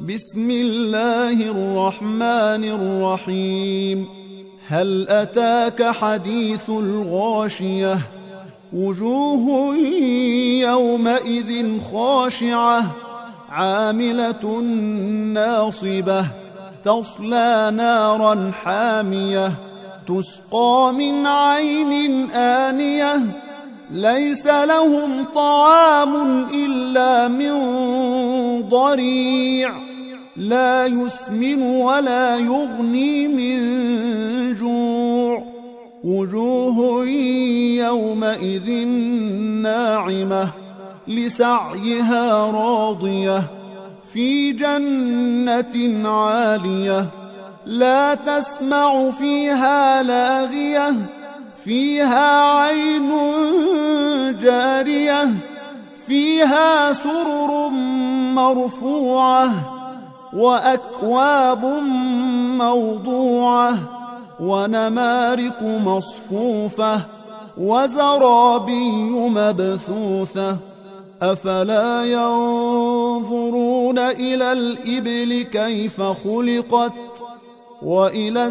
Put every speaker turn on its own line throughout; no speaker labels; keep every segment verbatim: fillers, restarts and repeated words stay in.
بسم الله الرحمن الرحيم. هل أتاك حديث الغاشية؟ وجوه يومئذ خاشعة عاملة ناصبة تصلى نارا حامية تسقى من عين آنية ليس لهم طعام إلا من ضريع لا يسمن ولا يغني من جوع. وجوه يومئذ ناعمة لسعيها راضية في جنة عالية لا تسمع فيها لاغية فيها عين جارية فيها سرر مرفوعة وأكواب موضوعة ونمارق مصفوفة وزرابي مبثوثة. أفلا ينظرون إلى الإبل كيف خلقت وإلى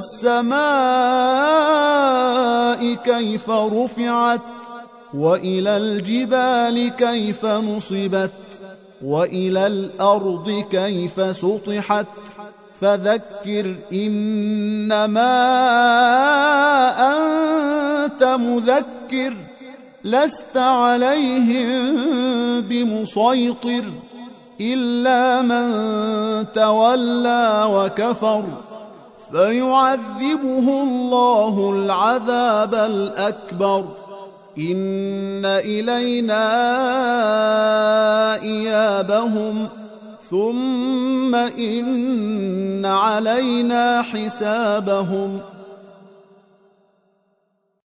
السماء كيف رفعت وإلى الجبال كيف نصبت وإلى الأرض كيف سطحت فذكر إنما أنت مذكر لست عليهم بمسيطر إلا من تولى وكفر فيعذبه الله العذاب الأكبر. إن إلينا إيابهم ثم إن علينا حسابهم.